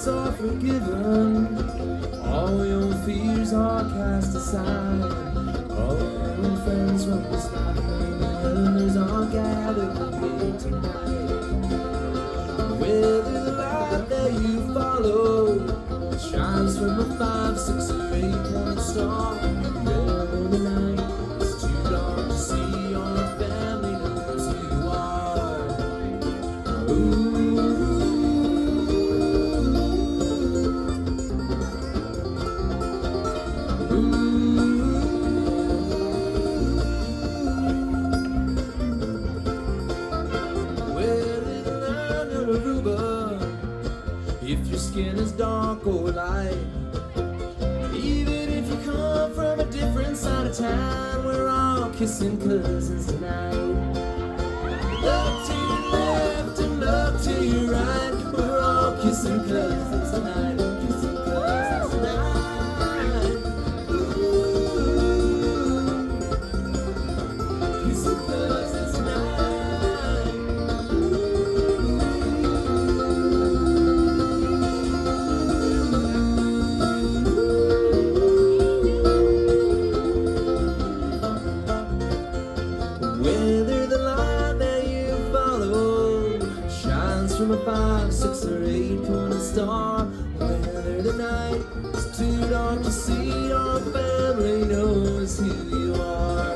are forgiven. All your fears are cast aside. All your friends from this life, others are gathered here tonight. Whether the light that you follow shines from a 5, 6, or 8-point star, whether the night is too dark to see your family knows who you are. Ooh. If your skin is dark or light, even if you come from a different side of town, we're all kissing cousins tonight. Look to your left and look to your right, we're all kissing cousins tonight. Kissing cousins tonight. Ooh. Kissing cousins tonight. Whether the line that you follow shines from a 5, 6, or 8-pointed star, whether the night is too dark to see, your family knows who you are.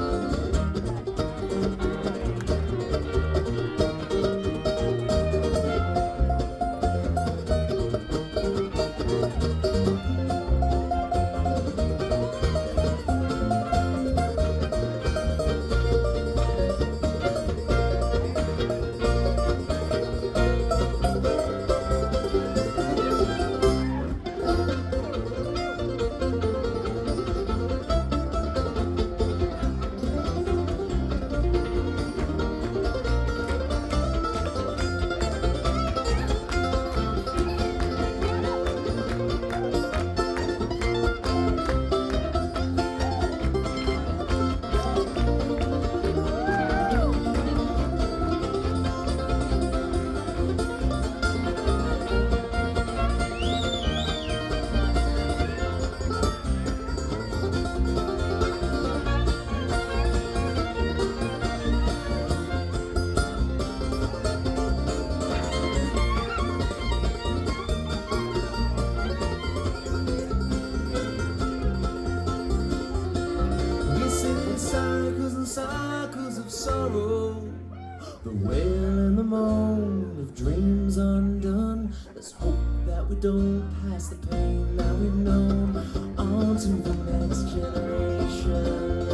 Circles and cycles of sorrow, the wail and the moan of dreams undone. Let's hope that we don't pass the pain that we've known on to the next generation.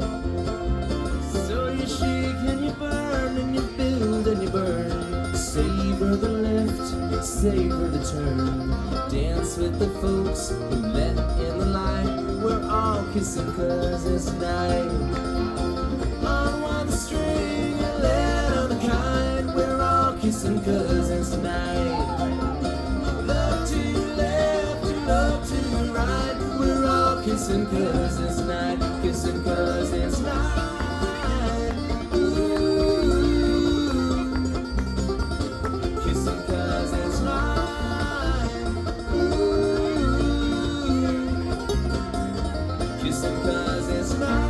So you shake and you burn and you build and you burn. Savor the lift, savor the turn. Dance with the folks who let in the light. We're all kissing cousins tonight. Unwind the string and let on the kite. We're all kissing cousins tonight. Look to your left and look to your right. We're all kissing cousins tonight. Kissing cousins tonight. Ooh. Kissing cousins tonight. Ooh. Kissing cousins tonight.